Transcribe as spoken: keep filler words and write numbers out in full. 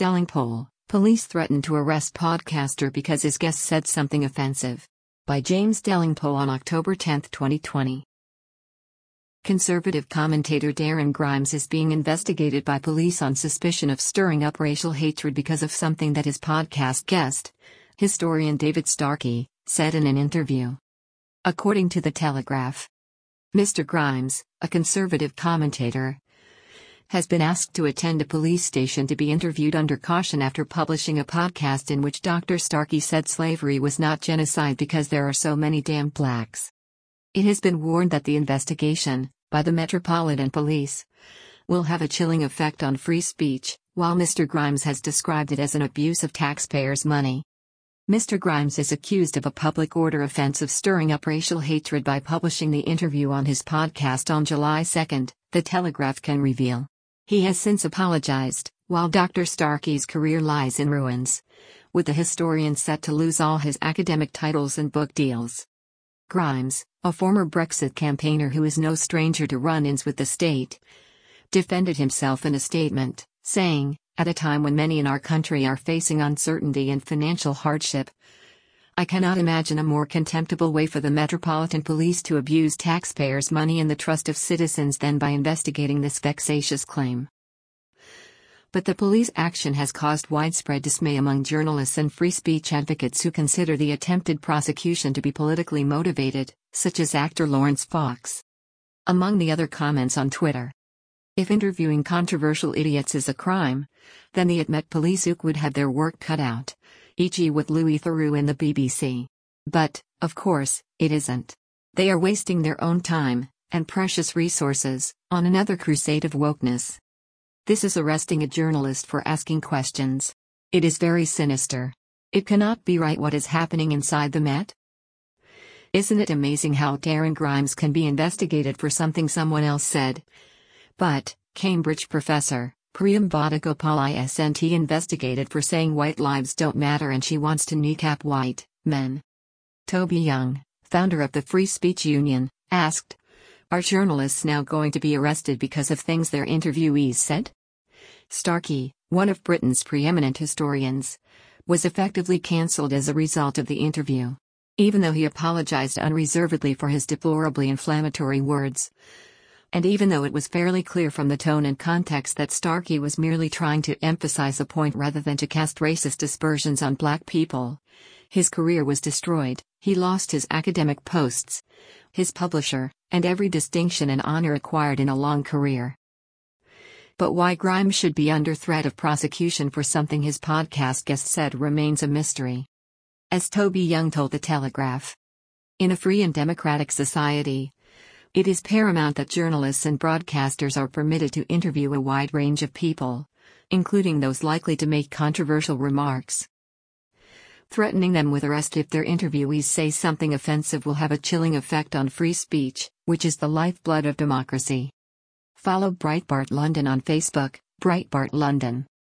Delingpole, police threatened to arrest podcaster because his guest said something offensive. By James Delingpole on October tenth, twenty twenty. Conservative commentator Darren Grimes is being investigated by police on suspicion of stirring up racial hatred because of something that his podcast guest, historian David Starkey, said in an interview. According to The Telegraph, Mister Grimes, a conservative commentator, has been asked to attend a police station to be interviewed under caution after publishing a podcast in which Doctor Starkey said slavery was not genocide because there are so many damned blacks. It has been warned that the investigation, by the Metropolitan Police, will have a chilling effect on free speech, while Mister Grimes has described it as an abuse of taxpayers' money. Mister Grimes is accused of a public order offense of stirring up racial hatred by publishing the interview on his podcast on July second, The Telegraph can reveal. He has since apologized, while Doctor Starkey's career lies in ruins, with the historian set to lose all his academic titles and book deals. Grimes, a former Brexit campaigner who is no stranger to run-ins with the state, defended himself in a statement, saying, "At a time when many in our country are facing uncertainty and financial hardship, I cannot imagine a more contemptible way for the Metropolitan Police to abuse taxpayers' money and the trust of citizens than by investigating this vexatious claim." But the police action has caused widespread dismay among journalists and free speech advocates who consider the attempted prosecution to be politically motivated, such as actor Lawrence Fox. Among the other comments on Twitter, if interviewing controversial idiots is a crime, then the Met Police would have their work cut out, for example with Louis Theroux and the B B C. But, of course, it isn't. They are wasting their own time, and precious resources, on another crusade of wokeness. This is arresting a journalist for asking questions. It is very sinister. It cannot be right what is happening inside the Met. Isn't it amazing how Darren Grimes can be investigated for something someone else said? But, Cambridge professor, Priyam Vadagopal isn't investigated for saying white lives don't matter and she wants to kneecap white men. Toby Young, founder of the Free Speech Union, asked, "Are journalists now going to be arrested because of things their interviewees said?" Starkey, one of Britain's preeminent historians, was effectively cancelled as a result of the interview, even though he apologized unreservedly for his deplorably inflammatory words. And even though it was fairly clear from the tone and context that Starkey was merely trying to emphasize a point rather than to cast racist aspersions on black people, his career was destroyed. He lost his academic posts, his publisher, and every distinction and honor acquired in a long career. But why Grimes should be under threat of prosecution for something his podcast guest said remains a mystery. As Toby Young told The Telegraph, in a free and democratic society, it is paramount that journalists and broadcasters are permitted to interview a wide range of people, including those likely to make controversial remarks. Threatening them with arrest if their interviewees say something offensive will have a chilling effect on free speech, which is the lifeblood of democracy. Follow Breitbart London on Facebook, Breitbart London.